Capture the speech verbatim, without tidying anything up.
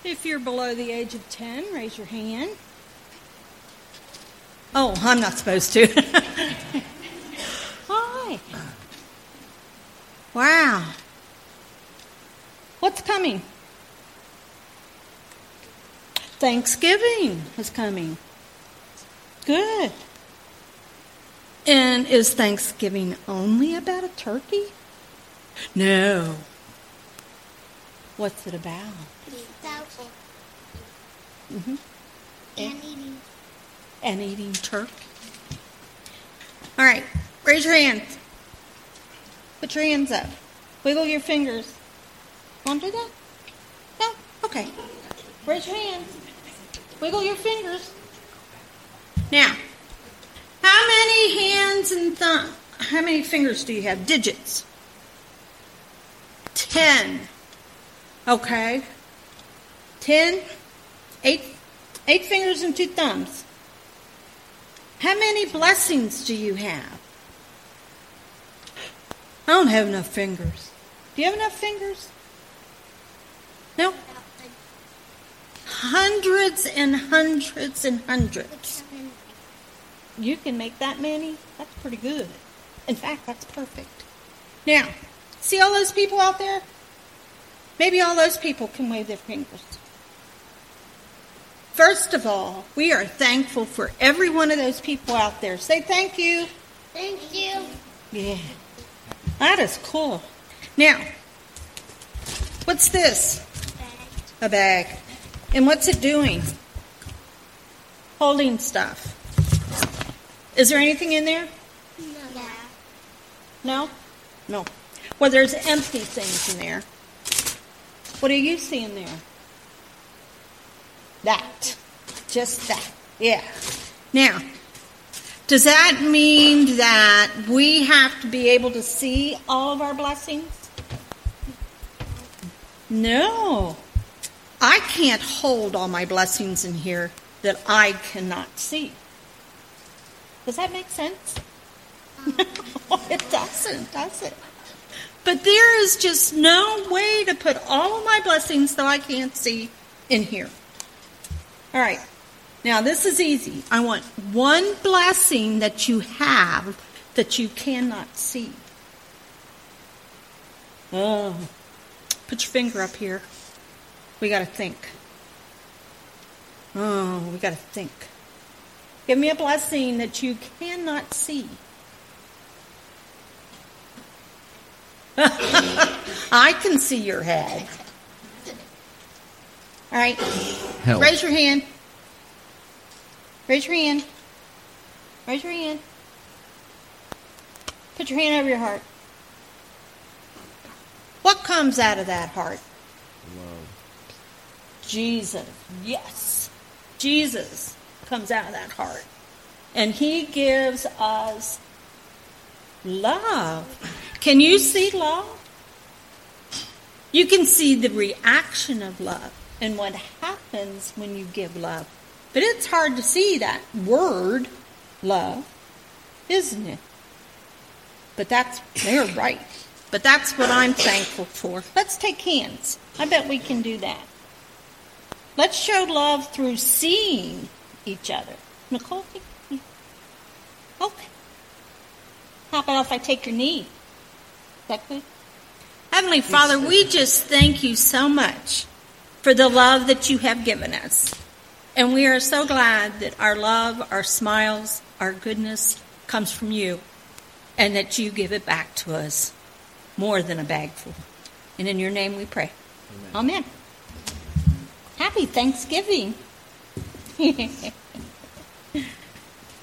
If you're below the age of ten, raise your hand. Oh, I'm not supposed to. Hi. Wow. What's coming? Thanksgiving is coming. Good. And is Thanksgiving only about a turkey? No. What's it about? It's thankful. Mm-hmm. And eating. And eating turkey. All right. Raise your hands. Put your hands up. Wiggle your fingers. Want to do that? No? Okay. Raise your hands. Wiggle your fingers. Now, how many hands and thumb? How many fingers do you have? Digits. Ten. Okay. Ten. Eight. Eight fingers and two thumbs. How many blessings do you have? I don't have enough fingers. Do you have enough fingers? No? Hundreds and hundreds and hundreds. You can make that many? That's pretty good. In fact, that's perfect. Now, see all those people out there? Maybe all those people can wave their fingers. First of all, we are thankful for every one of those people out there. Say thank you. Thank you. Yeah. That is cool. Now, what's this? Bag. A bag. And what's it doing? Holding stuff. Is there anything in there? No. No? No. Well, there's empty things in there. What do you see in there? That. Just that. Yeah. Now, does that mean that we have to be able to see all of our blessings? No. I can't hold all my blessings in here that I cannot see. Does that make sense? No, it doesn't, does it? But there is just no way to put all of my blessings that I can't see in here. All right. Now, this is easy. I want one blessing that you have that you cannot see. Oh, put your finger up here. We got to think. Oh, we got to think. Give me a blessing that you cannot see. I can see your head. All right. Help. Raise your hand. Raise your hand. Raise your hand. Put your hand over your heart. What comes out of that heart? Love. Jesus. Yes. Jesus comes out of that heart. And he gives us love. Can you see love? You can see the reaction of love and what happens when you give love. But it's hard to see that word, love, isn't it? But that's, they're right. But that's what I'm thankful for. Let's take hands. I bet we can do that. Let's show love through seeing each other. Nicole, take me. Okay. How about if I take your knee? Is that good? Heavenly Father, we just thank you so much for the love that you have given us. And we are so glad that our love, our smiles, our goodness comes from you, and that you give it back to us more than a bagful. And in your name we pray. Amen. Amen. Happy Thanksgiving.